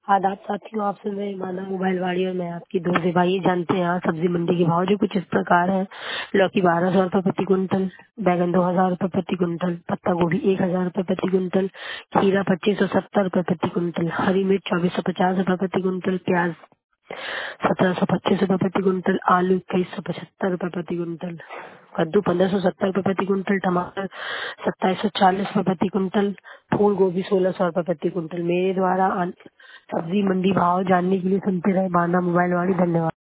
आदाब साथियों, आप सुन रहे हैं माना मोबाइल वाड़ी और मैं आपकी दोस्त हिबा। ये जानते हैं आज सब्जी मंडी के भाव जो कुछ इस प्रकार है। लौकी 1200 रुपए प्रति कुंटल, बैगन 2000 रुपए प्रति कुंटल, पत्ता गोभी 1000 रुपए प्रति कुंटल, खीरा 2570 रुपए प्रति कुंटल, हरी मिर्च 2450 रुपए प्रति कुंटल, प्याज 1725 रुपए प्रति कुंटल, आलू 2175 रुपए प्रति कुंटल, कद्दू 1570 रुपए प्रति कुंटल, टमाटर 2740 रुपए प्रति कुंटल, फूल गोभी 1600 रुपए प्रति कुंटल। मेरे द्वारा सब्जी मंडी भाव जानने के लिए सुनते रहे माना मोबाइल वाली। धन्यवाद।